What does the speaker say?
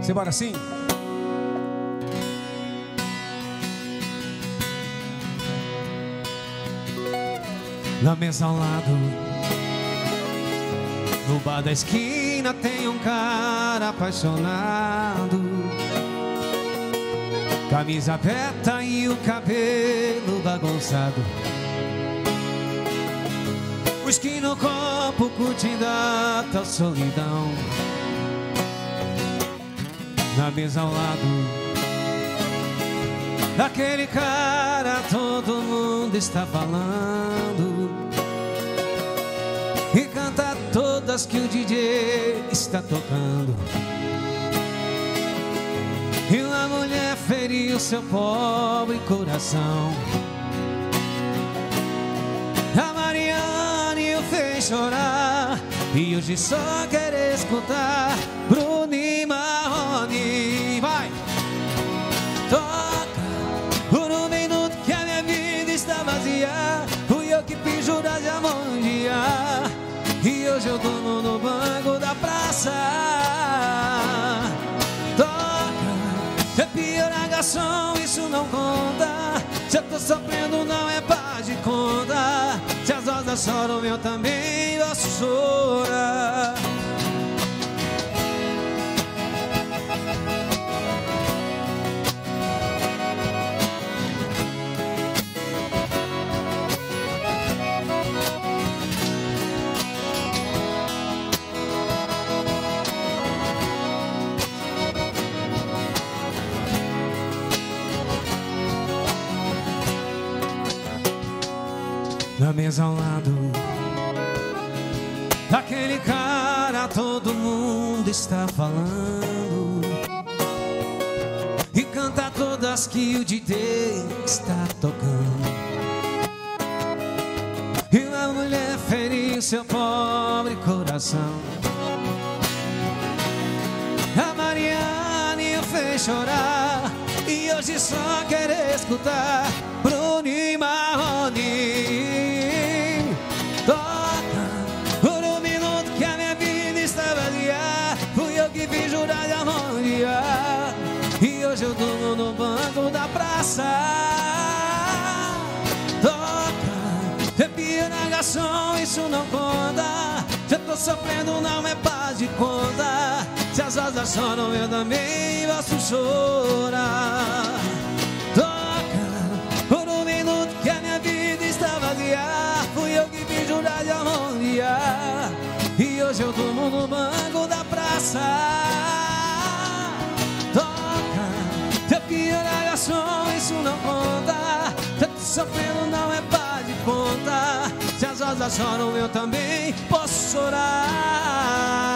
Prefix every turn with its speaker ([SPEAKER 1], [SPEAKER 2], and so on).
[SPEAKER 1] Simbora assim? Na mesa ao lado, no bar da esquina, tem um cara apaixonado, camisa aberta e o cabelo bagunçado, whisky no copo, curtindo a tal solidão. Na mesa ao lado daquele cara, todo mundo está falando e canta todas que o DJ está tocando. E uma mulher feriu seu pobre coração. A Mariane o fez chorar e hoje só quer escutar Bruno e Marrone. Vai! Toca! Por um minuto que a minha vida está vazia, fui eu que fiz jurar de amor um dia, e hoje eu durmo no banco da praça. Toca! É pior a garçom, isso não conta. Se eu tô sofrendo não é par de conta. Se as rosas choram eu também posso chorar. Na mesa ao lado daquele cara, todo mundo está falando e canta todas que o DJ está tocando. E uma mulher feriu seu pobre coração. A Mariane o fez chorar e hoje só quer escutar Bruno e Marrone. Toca por um minuto que a minha vida está vazia, fui eu que fiz jurar de amor um dia, e hoje eu durmo no banco da praça. Toca, arrepio na garçom, isso não conta. Se eu tô sofrendo não é paz de conta. Se as rosas choram eu também posso chorar. Toca, por um minuto que a minha vida está vazia, fui eu que fiz jurar de amor um dia, e hoje eu durmo no banco da praça. Toca, arrepio na garçom, isso não conta. Se eu tô sofrendo não é paz de conta. Se as rosas choram eu também posso chorar.